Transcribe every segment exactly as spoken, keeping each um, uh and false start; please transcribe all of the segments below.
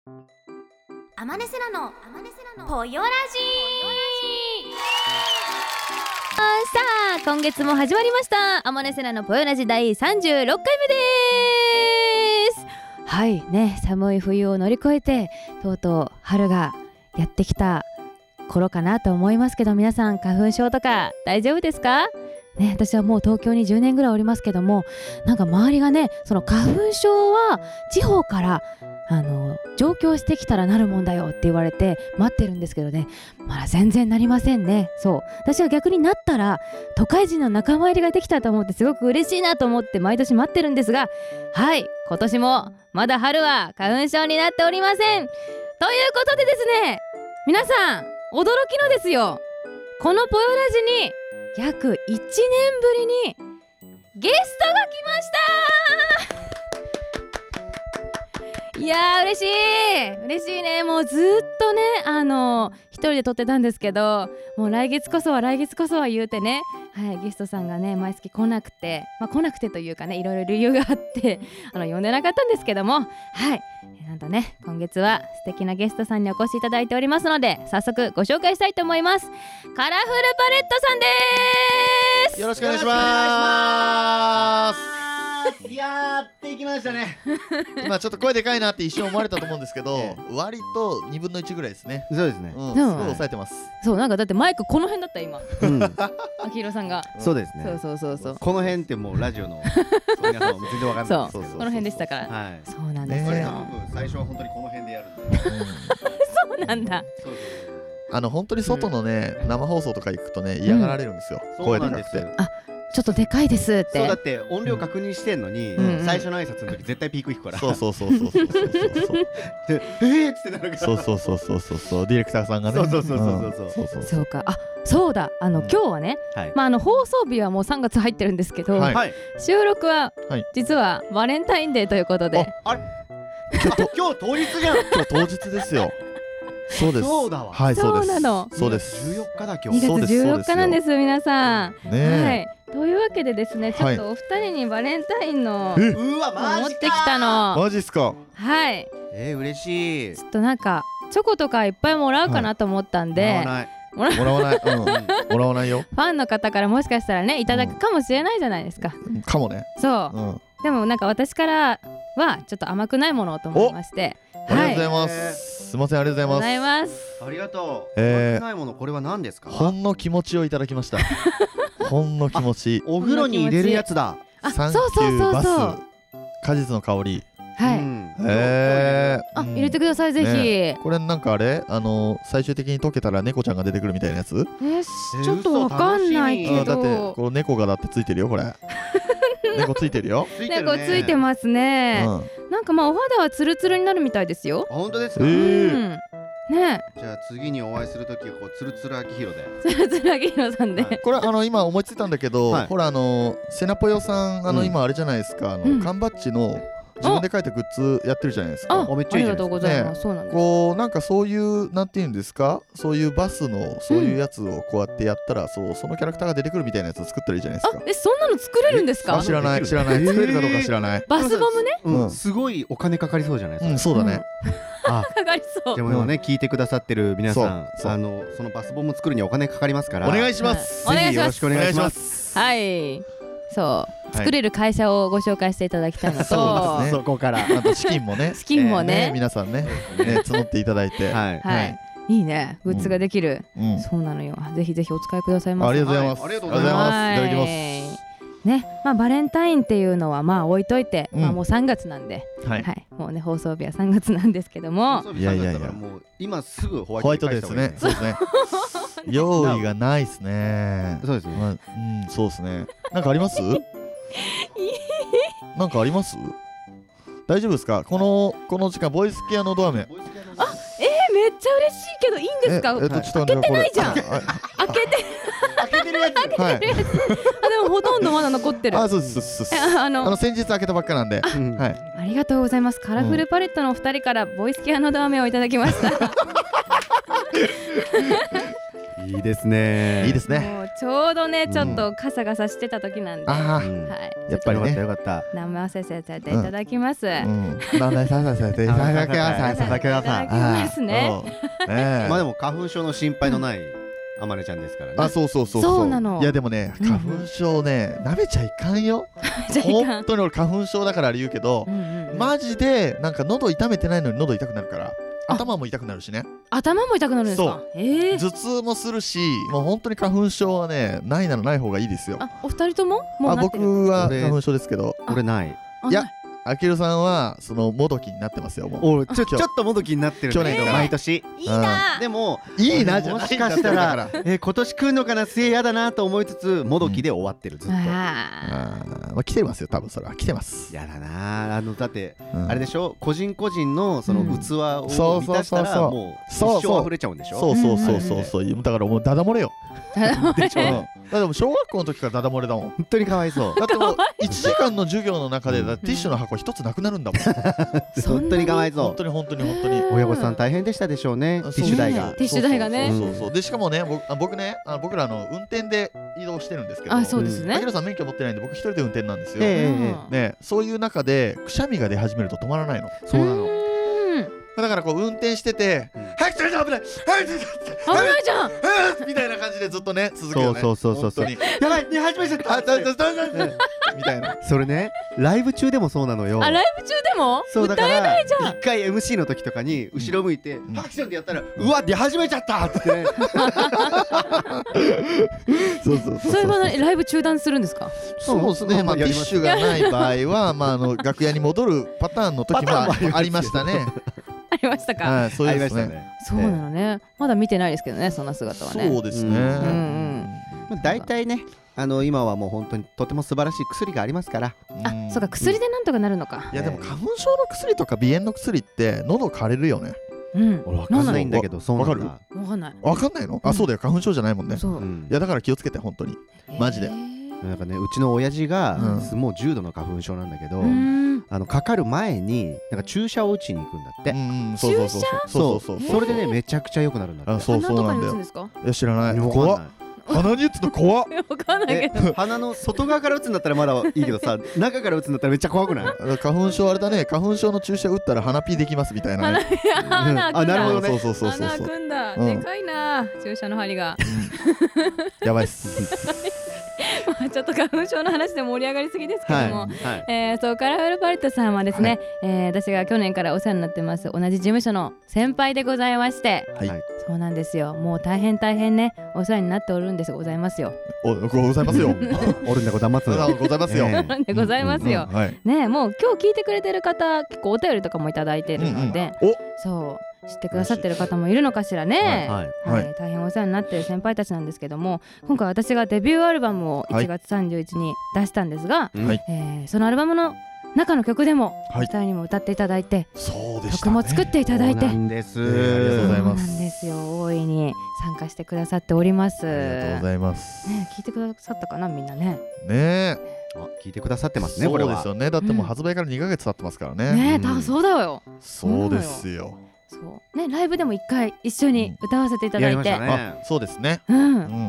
アマネセラのポヨラジさあ今月も始まりましたアマネセラのポヨラジ第さんじゅうろっかいめです。はいね、寒い冬を乗り越えてとうとう春がやってきた頃かなと思いますけど、皆さん花粉症とか大丈夫ですかね。私はもう東京にじゅうねんぐらいおりますけども、なんか周りがね、その花粉症は地方からあの上京してきたらなるもんだよって言われて待ってるんですけどね、まだ全然なりませんね。そう、私は逆になったら都会人の仲間入りができたと思ってすごく嬉しいなと思って毎年待ってるんですが、はい、今年もまだ春は花粉症になっておりません。ということでですね、皆さん驚きのですよ、このポヨラジに約いちねんぶりにゲストが来ました。いやー嬉しい嬉しいね。もうずっとね、あの一人で撮ってたんですけど、もう来月こそは来月こそは言うてね、はい、ゲストさんがね毎月来なくて、まあ来なくてというかね、いろいろ理由があってあの呼んでなかったんですけども、はい、なんとね今月は素敵なゲストさんにお越しいただいておりますので、早速ご紹介したいと思います。カラフルパレットさんです。 よろしくお願いします。 やっていきましたね。 今ちょっと声でかいなって一瞬思われたと思うんですけど、割とにぶんのいちぐらいですね。 そうですね。 うん、すごい抑えてます。 そう、なんかだってマイクこの辺だった今。 うん、 あきひろさんが。 そうですね。 そうそうそうそう。 この辺ってもうラジオの皆さんも全然わかんない。 そう、この辺でしたから。 はい。 そうなんですよ。 最初は本当にこの辺でやるんで。 そうなんだ。 そうそう。 あの本当に外のね、生放送とか行くとね嫌がられるんですよ。声でかくて。あ、 ちょっとでかいですって。 そうだって音量確認してんのに、最初の挨拶の時絶対ピークいくから。 そうそうそうそうそうそうそう。 で、えーっつってなるから。 そうそうそうそうそうそう。ディレクターさんがね。 そうそうそうそうそうそう。 そうか。あ、そうだ。あの今日はね、まああの放送日はもうさんがつ入ってるんですけど、収録は実はバレンタインデーということで。 あれ？今日当日じゃん。 今日当日ですよ。そうです。 そうだわ。 はい、 そうなの。 そうです。 じゅうよっかだ今日。 にがつじゅうよっかなんです皆さん。 ね。 はい。というわけでですね、ちょっとお二人にバレンタインのうわ持ってきたの。 マジっすか。 はい。 えー、嬉しい。 ちょっとなんかチョコとかいっぱいもらうかなと思ったんで。 もらわない。うん。もらわないよ。 ファンの方からもしかしたらねいただくかもしれないじゃないですか。 かもね。 そう。でもなんか私からはちょっと甘くないものをと思いまして。 ありがとうございます。すみません、ありがとうございます。 ありがとう。甘くないもの、これは何ですか？ ほんの気持ちをいただきました。ほんの気持ち。 お風呂に入れるやつだ。 サンキューバス。果実の香り。 はい。 へえ。 あ、入れてくださいぜひ。 これなんかあれ、あの最終的に溶けたら猫ちゃんが出てくるみたいなやつ？ え、ちょっとわかんないけど。 だってこの猫がだってついてるよこれ。猫ついてるよ。 猫ついてますね。なんかまあお肌はツルツルになるみたいですよ。 本当ですか？ ね。 じゃあ次にお会いするときはこうツルツルあきひろで。 ツルツルあきひろさんで。 これあの今思いついたんだけど、ほらあのセナポヨさんあの今あれじゃないですか、あの缶バッジの自分で書いたグッズやってるじゃないですか。 あ、めっちゃいいじゃないですか。ありがとうございます。そうなんです。 こうなんかそういうなんていうんですか、そういうバスのそういうやつをこうやってやったら、そうそのキャラクターが出てくるみたいなやつを作ったらいいじゃないですか。 あ、え、そんなの作れるんですか？ 知らない知らない。作れるかどうか知らない。 バスボムね。 うん、すごいお金かかりそうじゃないですか。 うん、そうだね。 あ、かかりそう。 でもね、聞いてくださってる皆さん、あのそのバスボム作るにはお金かかりますから、 お願いします。 お願いします。 よろしくお願いします。 はい。そう、作れる会社をご紹介していただきたいのと、 そこからあと資金もね、 資金もね、 皆さんね募っていただいて、 はい、いいね、グッズができる。そうなのよ。ぜひぜひお使いくださいませ。 ありがとうございます。 ありがとうございます。 いただきます。 ね、まあバレンタインっていうのはまあ置いといて、まあもうさんがつなんで、はい、もうね放送日はさんがつなんですけども、 いやいやいや、 もう今すぐホワイトデーですね。そうですね。用意がないですね。 そうですね。 うん、そうですね。なんかあります？なんかあります？大丈夫ですか？このこの時間ボイスケアのど飴。 あ、えー、めっちゃ嬉しいけどいいんですか？ えっとちょっと開けてないじゃん。開けて開けてるやつ。 開けてるやつ。あ、でもほとんどまだ残ってる。 あ、そうですそうです。 あのあの先日開けたばっかなんで。はい。 ありがとうございます。カラフルパレットのお二人からボイスケアのど飴をいただきました。 いいですね。 いいですね。 もうちょうどねちょっと傘がさしてた時なんで、 ああ、 はい、 やっぱりね、 よかった生せせていただきます。 うん、なんだささせていただきます。 いただきますね。 まあでも花粉症の心配のないあまねちゃんですからね。 あ、そうそうそうそうなの。 いやでもね、花粉症ね、舐めちゃいかんよ。本当に俺花粉症だからあれ言うけど、マジでなんか喉痛めてないのに喉痛くなるから、頭も痛くなるしね。 頭も痛くなるんですか。ええ。 頭痛もするし、もう本当に花粉症はね、ないならない方がいいですよ。 あ、お二人とも？もうなってる？ あ、僕は花粉症ですけど、 俺ない。 いや、あきるさんはそのもどきになってますよ。もうおちょちょっともどきになってるんだけど、毎年いいな。 でもいいなじゃないんだ。 もしかしたらえ今年来るのかな、すげえやだなと思いつつもどきで終わってるずっと。 ああ、来てますよ多分それは来てます。 やだな。あのだってあれでしょ、個人個人のその器を満たしたらもう一生溢れちゃうんでしょ。 そうそうそうそうそう。だからもうダダ漏れよ。 でしょ。 でも小学校の時からダダ漏れだもん。 本当にかわいそう。 だってもういちじかんの授業の中でティッシュの箱一つなくなるんだもん。 本当にかわいそう。 本当に本当に本当に。 親御さん大変でしたでしょうね。ティッシュ代が。 ティッシュ代がね。 そうそう。でしかもね、僕ね、僕らの運転で移動してるんですけど、 あ、そうですね。 あきらさん免許持ってないんで僕一人で運転なんですよ。 ね、 そういう中でくしゃみが出始めると止まらないの。 そうなの。 だからこう運転してて、早くちょいと危ない、早くちょいと危ないじゃんみたいな感じでずっとね続くよね。 そうそうそうそう。やばい、出始めちゃった。みたいな。それね、ライブ中でもそうなのよ。 あ、ライブ中でも？ そうだから一回 エムシー の時とかに後ろ向いてハクションでやったら、うわ出始めちゃったってね。 そうそうそう。 それはライブ中断するんですか？ そうですね。まあティッシュがない場合はまああの楽屋に戻るパターンの時もありましたね。 ありましたか。 はい、そうですね。 そうなのね。まだ見てないですけどね、そんな姿はね。 そうですね。うんうん。だいたいね、あの今はもう本当にとても素晴らしい薬がありますから。 あ、そうか、薬でなんとかなるのか。 いやでも花粉症の薬とか鼻炎の薬って喉枯れるよね。 うん。 俺わかんないんだけど、そうわかる？ わかんない。 わかんないの？あ、そうだよ、花粉症じゃないもんね。 そう。 いやだから気をつけて本当に、マジで。 なんかね、うちの親父がもう重度の花粉症なんだけど、あのかかる前になんか注射を打ちに行くんだって。 注射？そうそうそう。 それでねめちゃくちゃ良くなるんだって。 あ、そうそうなんだよ。いや知らない。怖っ。鼻に打つの怖っ。 わかんないけど。 鼻の外側から打つんだったらまだいいけどさ、中から打つんだったらめっちゃ怖くない？ 花粉症あれだね、花粉症の注射打ったら鼻ピーできますみたいなね。 あ、なるほどね。そうそうそうそう。 鼻開くんだ。でかいな、注射の針が。 やばいっす。 ちょっと花粉症の話で盛り上がりすぎですけども、えそうカラフルパレットさんはですね、え私が去年からお世話になってます同じ事務所の先輩でございまして、そうなんですよ。もう大変大変ねお世話になっておるんですございますよ。 おございますよ。 おるんでございます。 ございますよ。 おるんでございますよ。ね、もう今日聞いてくれてる方結構お便りとかもいただいてるので、そう知ってくださってる方もいるのかしらね。はい、大変お世話になっている先輩たちなんですけども、今回私がデビューアルバムをいちがつさんじゅういちにちに出したんですが、えー、そのアルバムの中の曲でもお二人にも歌っていただいて、 そうでしたね、 曲も作っていただいて、 そうなんです、 えー、ありがとうございます。 そうなんですよ、大いに参加してくださっております。 ありがとうございます、 ね、聞いてくださったかなみんなね。 ねあ、聞いてくださってますね。これはそうですよね。だってもう発売からにかげつ経ってますからね。 ね、だそうだよ。 そうですよ。 そうね、ライブでも一回一緒に歌わせていただいて、 あ、そうですね。 うん、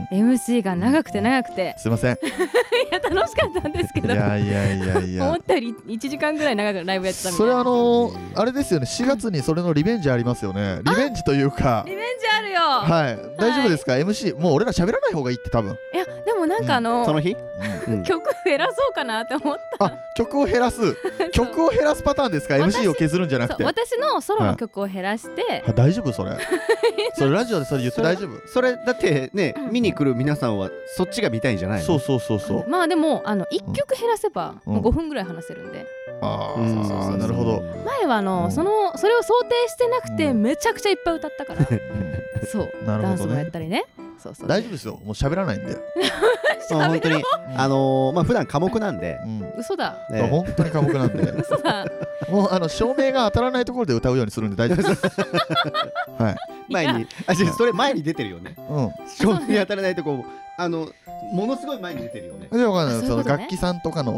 エムシー が長くて長くて、 すいません。いや楽しかったんですけど、 いやいやいやいや、 思ったよりいちじかんぐらい長くライブやってたみたいな。 それあのあれですよね。しがつにそれのリベンジありますよね。リベンジというか、 リベンジあるよ。 はい、大丈夫ですか エムシー。もう俺ら喋らない方がいいって多分。 いやでもなんかあのその日曲減らそうかなって思った。 あ、曲を減らす曲を減らすパターンですか？ エムシー を削るんじゃなくて、 私のソロの曲を減らして。 大丈夫それ？それラジオでそれ言って大丈夫？ それだってね、見に来る皆さんはそっちが見たいんじゃないの？ そうそうそうそう。 まあでもあのいっきょく減らせばもうごふんぐらい話せるんで。 ああ、なるほど。 前はあのそのそれを想定してなくてめちゃくちゃいっぱい歌ったから、そうダンスもやったりね。そうそう、 大丈夫ですよ。もう喋らないんで。 本当にあのまあ普段寡黙なんで。 嘘だ。 本当に寡黙なんで。 嘘だ。 もうあの照明が当たらないところで歌うようにするんで大丈夫です。はい。 前に、あ、それ前に出てるよね。うん。照明当たらないとこ、あのものすごい前に出てるよね。 でわかんない。その楽器さんとかの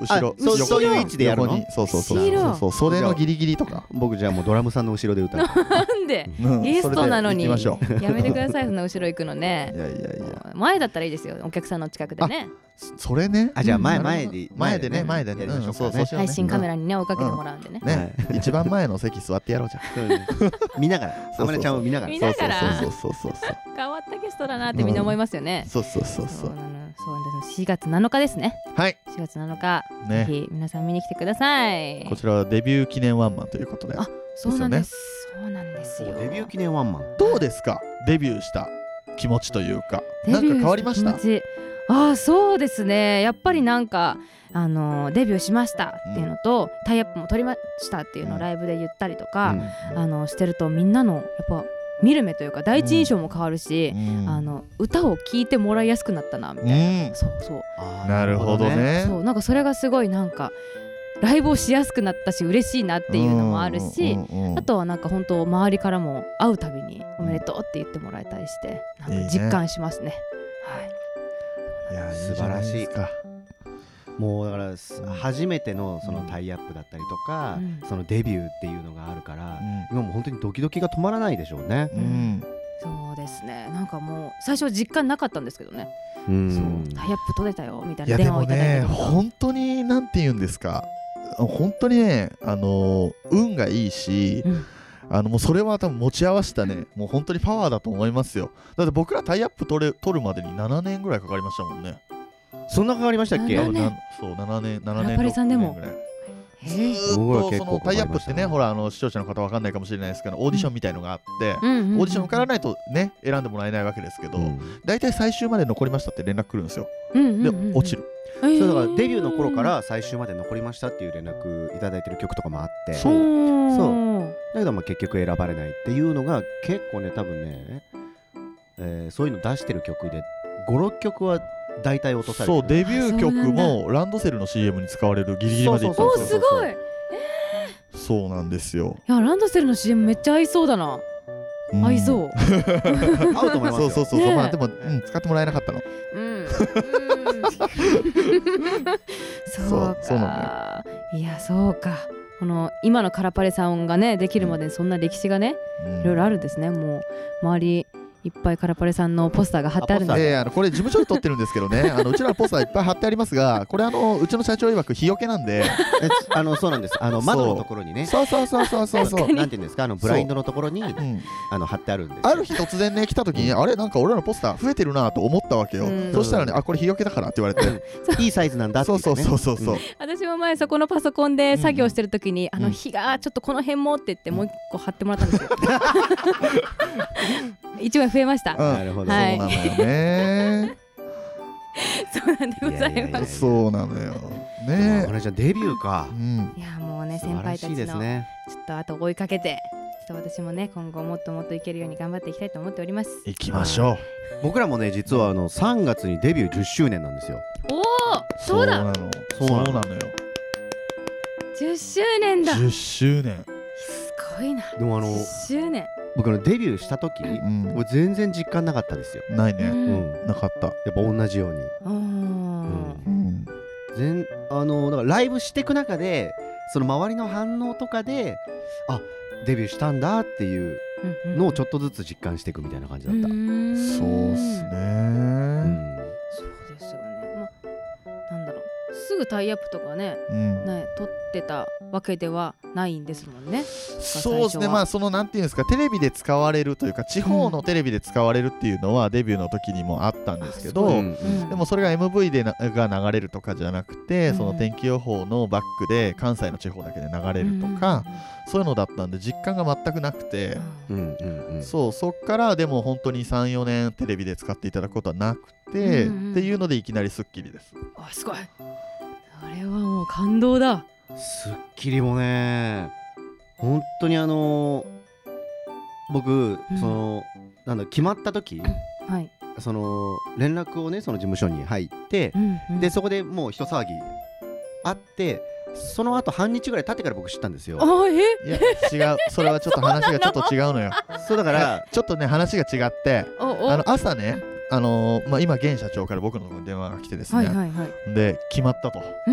後ろそう横そういう位置でやるの横にそうそうそう後ろそうそう袖のギリギリとか僕じゃあもうドラムさんの後ろで歌うなんでうんゲストなのにそれで行きましょやめてくださいそんな後ろ行くのうねいやいやいや前だったらいいですよお客さんの近くでねそれねあじゃあ前うん前で前でね前でねやりましょうかうんそうそうしようね配信カメラにね追いかけてもらうんでねね一番前の席座ってやろうじゃんそうです見ながらそうそうそうあまねちゃんを見ながら見ながらそうそうそうそうそう変わったゲストだなってみんな思いますよねそうそうそうそうそうなのそうですしがつなのかですねはいしがつなのかぜねひ皆さん見に来てくださいこちらはデビュー記念ワンマンということであそうなんですそうなんですよデビュー記念ワンマンどうですかデビューした気持ちというかなんかデビュー変わりました気持ちああそうですねやっぱりなんかあのデビューしましたっていうのと、タイアップも取りましたっていうのをライブで言ったりとか、あのしてるとみんなのやっぱ見る目というか第一印象も変わるし、 うんあの歌を聴いてもらいやすくなったなみたいな、 うんそうそうあーなるほどねそうなんかそれがすごいなんかライブをしやすくなったし嬉しいなっていうのもあるし、 うんうんうんあとはなんか本当周りからも会うたびにおめでとうって言ってもらえたりしてなんか実感しますね。 いや素晴らしいいいじゃないですかもうだからす初めてのそのタイアップだったりとか、 うんそのデビューっていうのがあるから、 うん今もう本当にドキドキが止まらないでしょうね。 うんそうですねなんかもう最初は実感なかったんですけどね、 うんそうタイアップ取れたよみたいいやでもな電話をいただいねて本当になんて言うんですか本当にねあのー運がいいし、 うんあのもうそれは多分持ち合わせたねもう本当にパワーだと思いますよ。だって僕らタイアップ取れ取るまでにななねんぐらいかかりましたもんね。 そんなかかりましたっけ？ ななねんなんそうななねんななねんラパリさんでもろくねんぐらいへずーーっとそのタイアップってねほららあの視聴者の方わかんないかもしれないですけどオーディションみたいのがあって、 うんうんうんオーディション受からないとね選んでもらえないわけですけど、大体最終まで残りましたって連絡来るんですよ。 うんうんうんうんで落ちる。 へーそうだからデビューの頃から最終まで残りましたっていう連絡いただいてる曲とかもあってそうそうだけどまあ結局選ばれないっていうのが結構ね多分ね、えーそういうの出してる曲でご、ろっきょくは大体落とされてるそうデビュー曲あそうもランドセルの シーエム に使われるギリギリまでいったんおですよ。 すごいいそうなんですよ。 やランドセルの シーエム めっちゃ合いそうだな、 うん合いそう合うと思いますよそうそうそうそう、 ねえまあでも、うん、使ってもらえなかったの。 うんそうそうそうなかいやそうかこの今のカラパレさんがねできるまでにそんな歴史がねいろいろあるんですねもう周りいっぱいカラパレさんのポスターが貼ってあるんであポスターえー、あのこれ事務所で撮ってるんですけどねあのうちらのポスターいっぱい貼ってありますがこれあのうちの社長曰く日よけなんでえあのそうなんですあの窓のところにねそうそうそうそうそうそう、 なんていうんですかあのブラインドのところにうん、 あの貼ってあるんですよある日突然ね来た時にあれなんか俺らのポスター増えてるなと思ったわけよ、 うんそしたらねあこれ日よけだからって言われていいサイズなんだってそうそう言ってねそうそうそう、 私も前そこのパソコンで作業してる時に、 んあの日がちょっとこの辺もって言ってもう一個貼ってもらったんですよ一枚増えました、 うんなるほど、 はいそうなのよねそうなんでございいやいやいやますそうなのよまあねこれじゃデビューかうんいやもうね素先晴らしい輩たちのですねちょっとあと追いかけてちょっと私もね今後もっともっといけるように頑張っていきたいと思っております行きましょう僕らもね実はあのさんがつにデビューじゅっしゅうねんなんですよおおそうだなのそうなのそうなのよじゅっしゅうねんだじゅっしゅうねんすごいなでもあのじゅっしゅうねん僕あのデビューした時うんもう全然実感なかったですよないね、 うんなかった、 やっぱ同じようにうんうん、 全あのだからライブしていく中でその周りの反応とかであデビューしたんだっていうのをちょっとずつ実感していくみたいな感じだった、 そうっすねうんそうですよね、まあ、なんだろうすぐタイアップとかねうんね撮ってたわけではないんですもんねそうですね最初はまあそのなんていうんですかテレビで使われるというか地方のテレビで使われるっていうのはデビューの時にもあったんですけど、 あうんうんでもそれが エムブイ でなが流れるとかじゃなくて、 うんその天気予報のバックで関西の地方だけで流れるとか、そういうのだったんで実感が全くなくて、 うんうんうんうんうんそうそっからでも本当に さん,よ 年テレビで使っていただくことはなくて、 うんうんっていうのでいきなりスッキリです。 あすごいあれはもう感動だスッキリもね本当にあの僕、 んそのなんだ決まった時はい、 その連絡をねその事務所に入ってう、んうんでそこでもう一騒ぎあってその後半日ぐらい経ってから僕知ったんですよあえいや違うそれはちょっと話がちょっと違うのよ。 そうだからちょっとね話が違っておおあの朝ねあのーまあ、今現社長から僕のところに電話が来てですね、 はいはいはいで決まったとうん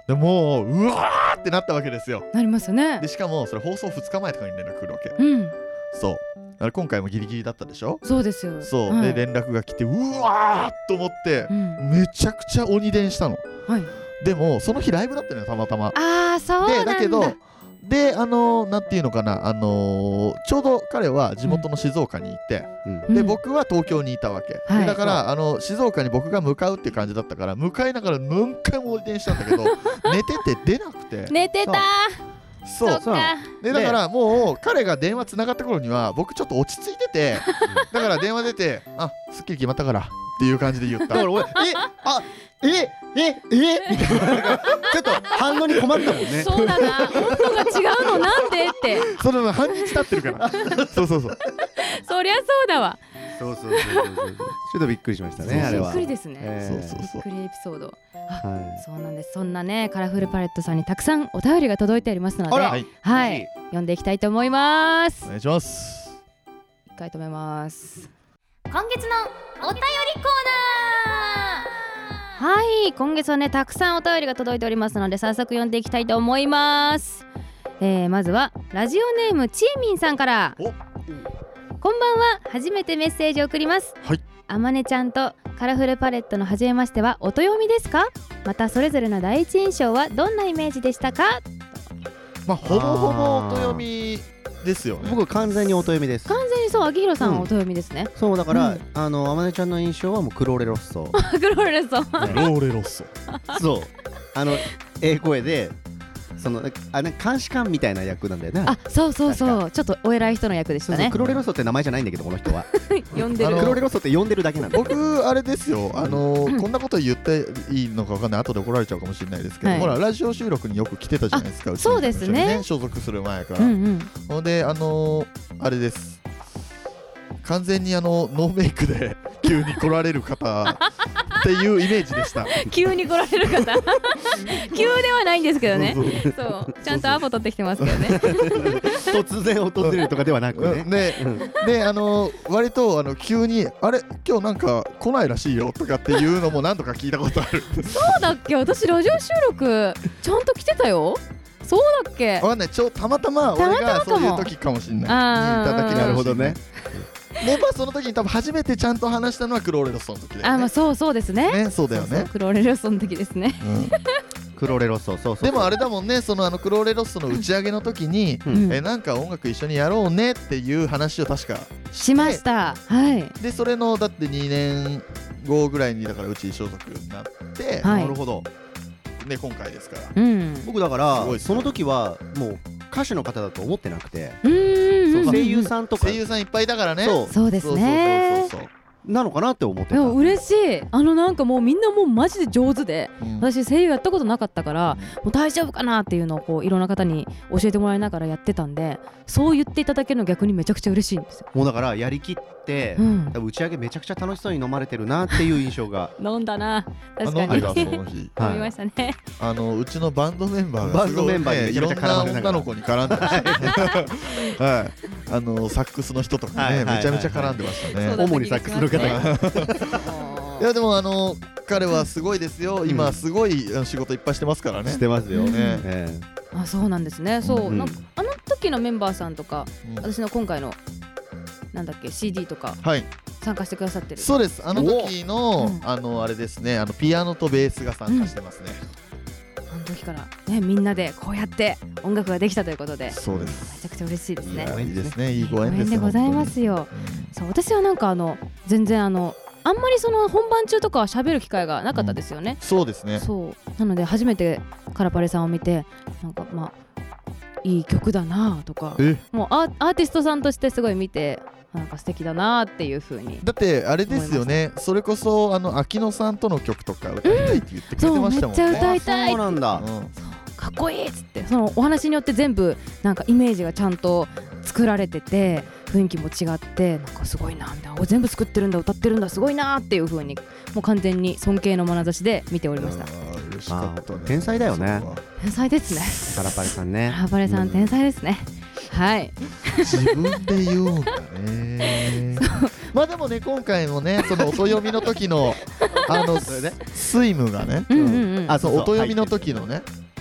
でもううわーってなったわけですよ。 なりますよね。 でしかもそれ放送ふつかまえとかに連絡来るわけ。 うんそうあれ今回もギリギリだったでしょ。 そうですよ。 そう、 はいで連絡が来てうわーっと思ってう、んめちゃくちゃ鬼電したの。 はい。 でもその日ライブだったのよたまたま。 ああそうなんだ。 でだけどであのー、なんていうのかな、あのー、ちょうど彼は地元の静岡にいて、 うんでうん僕は東京にいたわけ、 はいでだからあの静岡に僕が向かうっていう感じだったから向かいながら何回も運転したんだけど寝てて出なくて寝てた。 そうそっか。 でだからもう彼が電話つながった頃には僕ちょっと落ち着いててだから電話出てあすっきり決まったからっていう感じで言っただから俺えあえええみたいななんかちょっと反応に困ったもんね。 そうだな。温度が違うのなんでって。 それも半日経ってるからそうそうそうそりゃそうだわ。 そうそうそうそうそうちょっとびっくりしましたねあれびは。 っくりですね。 えーそうそうそうびっくりエピソード。 はいそうなんです。そんなねカラフルパレットさんにたくさんお便りが届いておりますので、 あらはいはい読んでいきたいと思いますお。願いします一回止めます。 今月のお便りコーナはい今月はねたくさんお便りが届いておりますので早速読んでいきたいと思います。えー、まずはラジオネームちえみんさんから。 おこんばんは。初めてメッセージを送ります。 はいあまねちゃんとカラフルパレットの初めましては音読みですか？またそれぞれの第一印象はどんなイメージでしたか？ まあほぼほぼ音読みですよね。 僕完全に音読みです。 完全にそう秋広さんはうん音読みですね。 そうだから、 うんあのあまねちゃんの印象はもうクローレロッソグローレスさん。 ローレロッソそうあのええ声でそのあね監視官みたいな役なんだよね。 あそうそうそうちょっとお偉い人の役でしそうそうたね。 クローレロッソって名前じゃないんだけどこの人は呼んでるあのクローレロッソって呼んでるだけなんだよ。 僕あれですよあのーうんこんなこと言っていいのかわかんない後で怒られちゃうかもしれないですけど、 はいほらラジオ収録によく来てたじゃないですか。 あうちのそうですね事務所に所属する前から、 うんうんほんであのーあれです完全にあのノーメイクで急に来られる方っていうイメージでした。 急に来られる方急ではないんですけどね。 そうそうそうちゃんとアポ取ってきてますけどね。 突然訪れるとかではなくねうん。でうんであのー割とあの急にあれ今日なんか来ないらしいよとかっていうのも何度か聞いたことある。 そうだっけ？私ラジオ収録ちゃんと来てたよ。そうだっけ？ わかんないちょたまたま俺がそういう時かもしれない。 あーいただけなるほどね。 でまあその時に多分初めてちゃんと話したのはクローレロッソの時だよね。 あまあそうそうですね。 ねそうだよね。 クローレロスの時ですね。 うんクローレロッソそうそう。 でもあれだもんねそのあのクローレロッソの打ち上げの時に、 ううんえなんか音楽一緒にやろうねっていう話を確かしてしました。はいでそれのだってにねんごぐらいにだからうち所属になって、 はいなるほど。 で今回ですから。 うん僕だからすごいっすねその時はもう歌手の方だと思ってなくて、 うーんそううん声優さんとか声優さんいっぱいだからね。 そうそうですね。 そうそうそうなのかなって思ってた。 でも嬉しい。あのなんかもうみんなもうマジで上手で、 そう、うん私声優やったことなかったからもう大丈夫かなっていうのをこういろんな方に教えてもらいながらやってたんで、そう言っていただけるの逆にめちゃくちゃ嬉しいんですよ。 もうだからやりきって、 うん多分打ち上げめちゃくちゃ楽しそうに飲まれてるなっていう印象が飲んだな。確かにあのあれだその日はい飲みましたね。 あのうちのバンドメンバーがバンドメンバーにすごいねいろんなめちゃめちゃ絡まれながら女の子に絡んでましたね。はい。あのサックスの人とかねはいはいはいめちゃめちゃ絡んでましたね。 そうだ主にサックスの方がいやでもあの彼はすごいですよ。今すごいあの仕事いっぱいしてますからね。 してますよ。 ねえあそうなんですね。そう、 うんなんかあの時のメンバーさんとかうん私の今回のなんだっけ シーディー とかはい。 参加してくださってる。 そうです。あの時のうんあのあれですね。あのピアノとベースが参加してますね。 あの時からねみんなでこうやって音楽ができたということでそうです。 めちゃくちゃ嬉しいですね。 いやいいですね。いいご縁です。 ご縁でございますよ。 本そう私はなんかあの全然あのあんまりその本番中とかは喋る機会がなかったですよね。 当にそうですね。 そうなので初めてカラパレさんを見てなんかまあいい曲だなとかえもうアーアーティストさんとしてすごい見てなんか素敵だなっていう風にだってあれですよね。それこそあの秋野さんとの曲とか歌いたいって言ってくれてましたもんね。 そうめっちゃ歌いたいそうなんだ。 うんかっこいいっつってそのお話によって全部なんかイメージがちゃんと作られてて雰囲気も違ってなんかすごいなみたいな全部作ってるんだ歌ってるんだすごいなっていう風にもう完全に尊敬の眼差しで見ておりました。 あー嬉しかったね。 あー天才だよねそう天才ですね。 カラパレさんね。 カラパレさん天才ですね。はい自分で言うんだね。まあでもね今回もねその音読みの時のあのスイムがね、 うんうんうんあそうそうそう音読みの時のね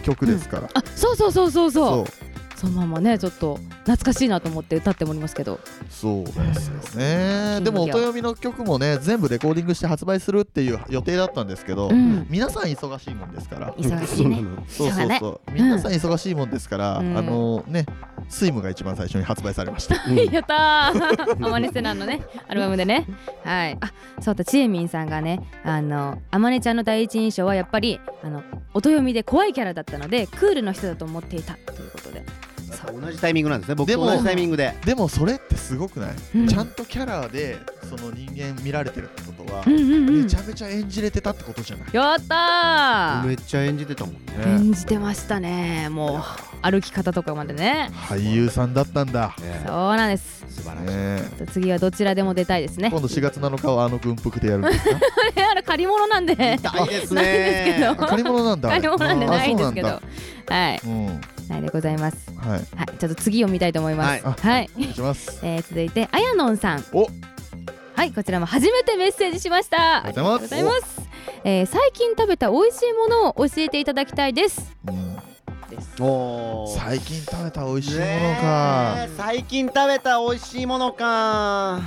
曲ですから、 あ、そうそうそうそうそうそうそのままねちょっと懐かしいなと思って歌ってもおりますけど、 そうですよね。 うんでも音読みの曲もね全部レコーディングして発売するっていう予定だったんですけど、 うん皆さん忙しいもんですから忙しいねそうそうしょうがないそう皆さん忙しいもんですから、 うんあのねスイムが一番最初に発売されましたやったーアマネセナのねアルバムでね、はい。あ、そうだ、ちえみんさんがね、あのアマネちゃんの第一印象はやっぱりあの音読みで怖いキャラだったのでクールの人だと思っていたということで、 同じタイミングなんですね。僕でもと同じタイミングで。 でもそれってすごくない、 うんちゃんとキャラでその人間見られてるってことは、 うんうんうんめちゃめちゃ演じれてたってことじゃない、 やっためっちゃ演じてたもんね。 ー演じてましたね。もう歩き方とかまでね。 俳優さんだったんだ、 ねそうなんです。 素晴らしい。 ね、 次はどちらでも出たいですね。 今度しがつなのかはあの軍服でやるんですかあれあれ借り物なんで痛いですないですけね。 ど借り物なんだ借り物なんでないんですけど、 あはい、 そうなんだないでございます。 うんはいはい、ちょっと次読みたいと思います。 あはい、 お願いしますえー、続いてあやのんさん。 おはい、こちらも初めてメッセージしました。 ありがとうございますありがとうございます。えー、最近食べた美味しいものを教えていただきたいです。 うんですおー最近食べた美味しいものねかえ最近食べた美味しいものか。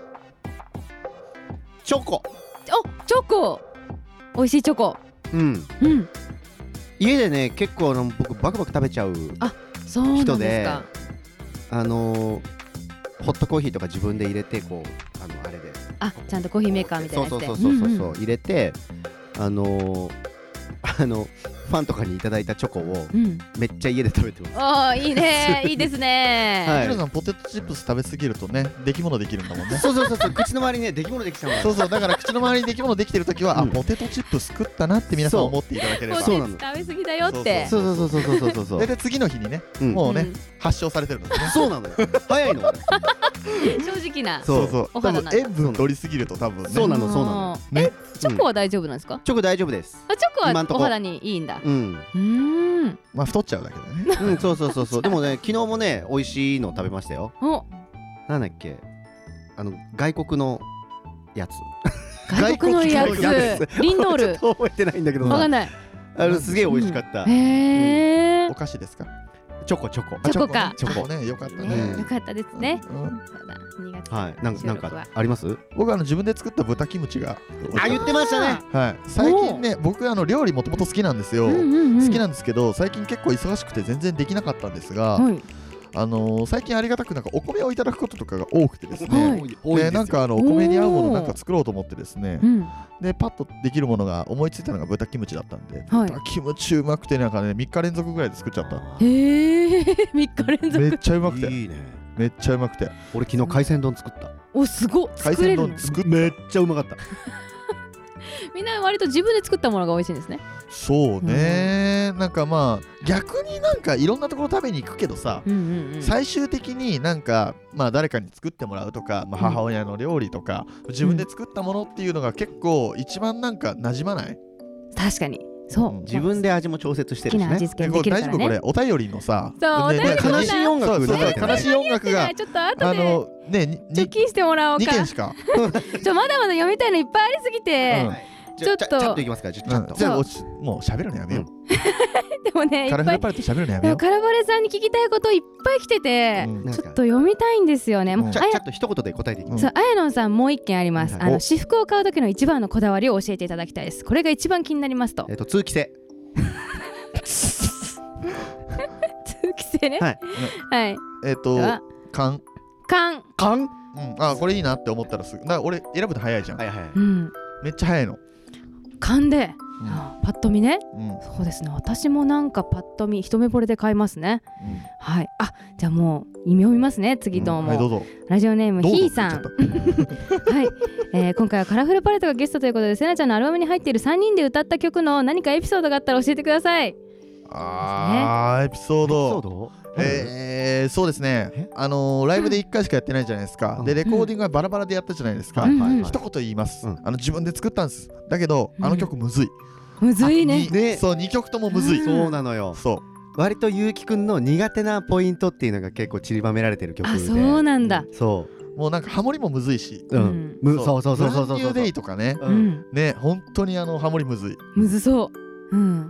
チョコ。 お、チョコ。美味しいチョコ。 うん。 うん、 家でね結構あの僕バクバク食べちゃうそうなん人でですか。 あのーホットコーヒーとか自分で入れてこうあのあれであ、ちゃんとコーヒーメーカーみたいなやつで。 そうそうそうそうそう、 んん入れてあのーあのファンとかにいただいたチョコをうん。 めっちゃ家で食べてます。 ああ、いいね、いいですね。 はいヒロさんポテトチップス食べ過ぎるとね出来物できるんだもんねそうそうそうそう口の周りにね出来物できちゃうの。 そうそうだから口の周りに出来物できてるときは、 うんあポテトチップス食ったなって皆さん思っていただければそうなの食べ過ぎだよって。 そうそうそうそうそうそうそう大体次の日にねうんもうね、 ん発症されてるんですねそうなのよ早いの俺正直な。 そうそう多お肌なんだ分塩分取りすぎると多分ねそうなのそうなのあーねえ、チョコは大丈夫なんですか？ チョコ大丈夫です。 あ、チョコ今んとこはお肌にいいんだ。 うんうーん。 まあ太っちゃうだけだねうんそうそうそうそうでもね昨日もね美味しいの食べましたよ。 お、 なんだっけあの外国のやつ外国のや外国のやつ。リンドール。 ちょっと覚えてないんだけどなわかんない。 あのすげえ美味しかった。 へえお。菓子ですかチョコチョコあチョコかチョコねチョコねよかったねね、よかったですね。 うんそうだ、にがつはいなんかなん収録はかあります？ 僕あの自分で作った豚キムチがあ言ってましたね。 はい最近ね僕あの料理もともと好きなんですよ、 うんうんうん好きなんですけど最近結構忙しくて全然できなかったんですが、 はいあのー最近ありがたくなんかお米をいただくこととかが多くてですね、 はい多いですよでなんかあのお米に合うものなんか作ろうと思ってですねうん。 でパッとできるものが思いついたのが豚キムチだったんで、 はい豚キムチうまくてなんかねみっか連続ぐらいで作っちゃったへえ。みっか連めっ続。 ちゃうまくていいね。 めっちゃうまくて俺昨日海鮮丼作った。 お、すごっ。 海鮮作れるの丼作っめっちゃうまかった。 みんな割と自分で作ったものが美味しいんですね。 そうね、なんかまあ逆になんかいろんなところ食べに行くけどさ、 うんうんうん。 最終的になんかまあ誰かに作ってもらうとか、まあ、母親の料理とか、自分で作ったものっていうのが結構一番なんか馴染まない、 確かに。そう。 うん自分で味も調節してるしね。 好きな味付けこできるかられ大丈夫これね。 お便りのさそうねねお便りの悲しい音楽そうそう流れてない悲しい音楽がちょっと後であのねにチェキしてもらおうにか。 けんしか、 ちょまだまだ読みたいのいっぱいありすぎて、 ちちょっとちゃちゃんといきますからちょちゃんとうん、じゃあおしもう喋るのやめよう、 でもねいっぱいカラフルパレット喋るのやめよでもカラバレさんに聞きたいこといっぱい来ててう、、うんなんかちょっと読みたいんですよね。もううんあやちゃちゃんと一言で答えていきます。 そうあやのんさんもう一件あります。 はいあのお私服を買う時の一番のこだわりを教えていただきたいです。これが一番気になりますとえ。っと通気性。 通気性ね。 はい。 はい。 えっ、とでは缶、 缶。 缶。 うん、あこれいいなって思ったらすぐだから俺選ぶの早いじゃん、 はいはい。 うん。 めっちゃ早いの、 缶で、 うんあパッと見ね。 うんそうですね。私もなんかパッと見一目惚れで買いますね。はい。あじゃあもう読みますね。次どうも。 はいどうぞラジオネームどうぞひーさん。 って言っちゃっはい、えー今回はカラフルパレットがゲストということで、せなちゃんのアルバムに入っているさんにんで歌った曲の何かエピソードがあったら教えてください。 たあーエピソードそうどう？ えー、そうですねえ、 あのー、ライブでいっかいしかやってないじゃないですか、 うんでレコーディングはバラバラでやったじゃないですか、 はいはいはいうん一言言います、 うんあの自分で作ったんですだけど、あの曲むずい、 むずいねに。 ねそうにきょくともむずい、 うんそうなのよ。 そう割とゆうきくんの苦手なポイントっていうのが結構散りばめられてる曲で。 あ、そうなんだ。 そもうなんかハモリもむずいし、 う。ううんん。むそうそうそうそうそうそう。 ブランニューデイとかねううん。 ん、 ね本当にあのハモリむずいむずそう。うん。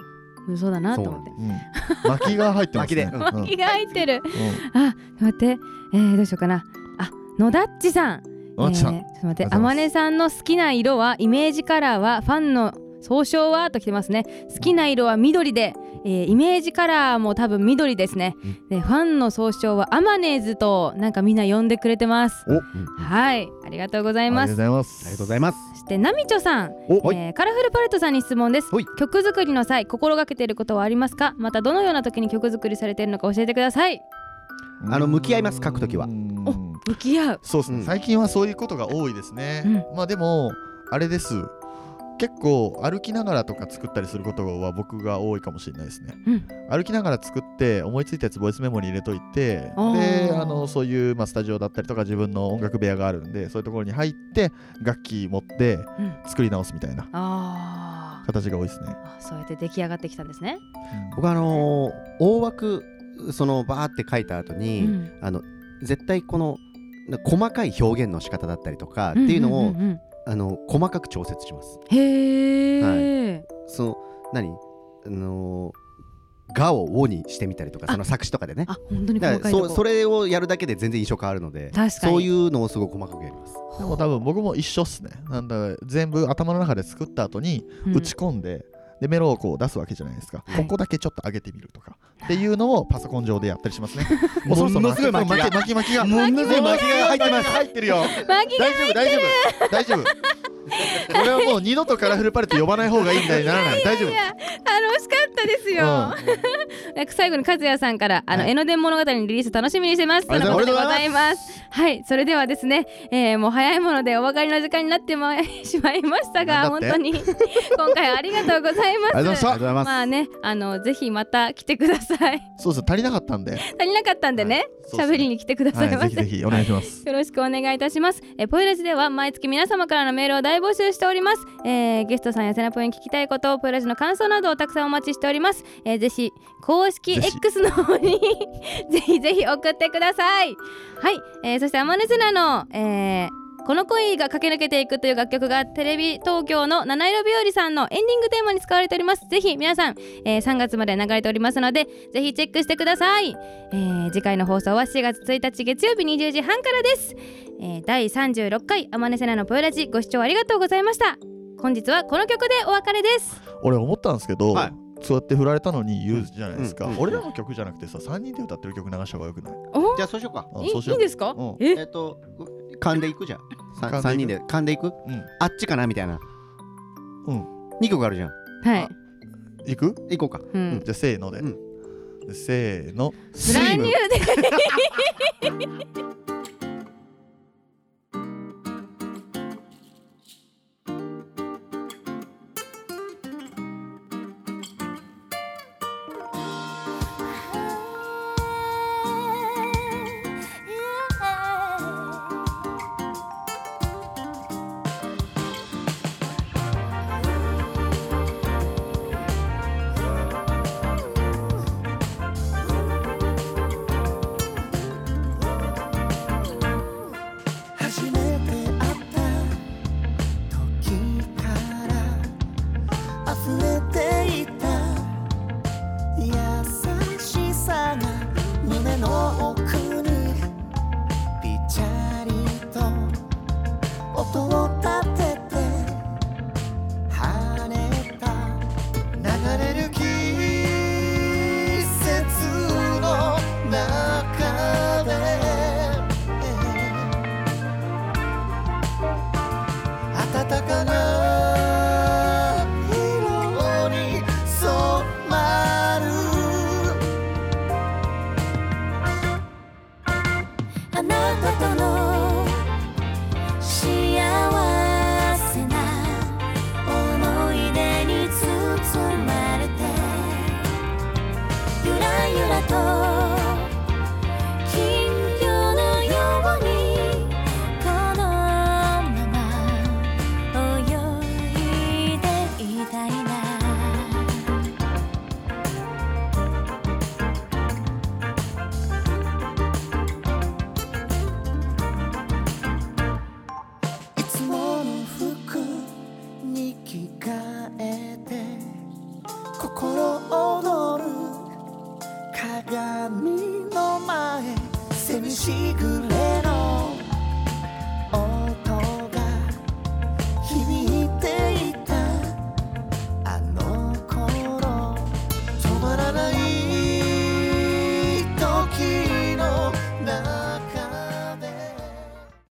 そうだなと思って。 うん、巻きが入ってますね。 巻きで巻きが入ってる。 うんあ、待って、えー、どうしようかな。あ、野田っちさん。 野田っちさんえーちょっと待って、 ありがとうございますあまねさんの好きな色は、イメージカラーは、ファンの総称はと来てますね。好きな色は緑で、えー、イメージカラーも多分緑ですね。で、ファンの総称はアマネーズとなんかみんな呼んでくれてます。 お、 はい、ありがとうございます。 ありがとうございます。 ありがとうございます。 そしてナミチョさん、 お、 えーカラフルパレットさんに質問です。 はい曲作りの際心がけていることはありますか？またどのような時に曲作りされているのか教えてください。 あの向き合います、書くときは。 うんお、向き合う。 そうですね、 うん最近はそういうことが多いですね、まあでもあれです、結構歩きながらとか作ったりすることは僕が多いかもしれないですね、 うん歩きながら作って思いついたやつボイスメモに入れといて、 あーであのそういう、まあ、スタジオだったりとか自分の音楽部屋があるんで、そういうところに入って楽器持ってうん作り直すみたいなあー形が多いですね、 あ、そうやって出来上がってきたんですね。 僕はあのー大枠そのバーって書いた後に、 うんあの絶対このな細かい表現の仕方だったりとかっていうのを、 んんんんあの細かく調節します。 へー、 その何あのー、がををにしてみたりとか、 あその作詞とかでね。 あ、本当にだから細かいとこ。 そそれをやるだけで全然印象変わるので、 確かにそういうのをすごい細かくやります。 でも多分僕も一緒っすね。なんだ全部頭の中で作った後にうん打ち込んで、でメロをこう出すわけじゃないですか、 はいここだけちょっと上げてみるとかっていうのをパソコン上でやったりしますね。もうそろそろものすごい巻きが巻き巻きがものすごい巻きが入ってます。 入ってるよ。 巻きが大丈夫大丈夫大丈夫。これはもう二度とカラフルパレット呼ばない方がいいみたいにならない。大丈夫。 いや楽しかったですよ。なんか最後に和也さんからあの、 はい江ノ電物語のリリース楽しみにしてますとありがとうのことでごございますざいます。はい、それではですね、えー、もう早いものでお別れの時間になってまいしまいましたが、 なんだって本当に今回はありがとうございます。 ありがとうございました。 ありがとうございます。 まあね、あのぜひまた来てください。 そうです足りなかったんで、 足りなかったんでね、 はいそうですね喋りに来てくださいませ。 はい、ぜひぜひお願いします。 よろしくお願いいたします。えーポイラジでは毎月皆様からのメールを大募集しております。えーゲストさんやセナポイに聞きたいこと、ポイラジの感想などをたくさんお待ちしております。えーぜひ公式ぜひ X の方にぜひぜひ送ってください。はい、えーそしてアマネセナの、えーこの恋が駆け抜けていくという楽曲がテレビ東京の七色日和さんのエンディングテーマに使われております。ぜひ皆さん、えーさんがつまで流れておりますので、ぜひチェックしてください。えー次回の放送はしちがつついたち月曜日にじゅうじはんからです。えーだいさんじゅうろっかいアマネセナのポヨラジ、ご視聴ありがとうございました。本日はこの曲でお別れです。 俺思ったんですけど、 はいそうやって振られたのに言うじゃないですか、 うんうん俺らの曲じゃなくてささんにんで歌ってる曲流した方がよくない？ おじゃあそうしようか。 いいうんそうしよういいですか、 うんええっと噛んでいくじゃん。さ噛んでいく三人で噛んでいく。 うんあっちかなみたいな。 うん二曲あるじゃん。 はい、 行く？ 行こうか。 うんじゃあせーので、 うんせーのブランニューで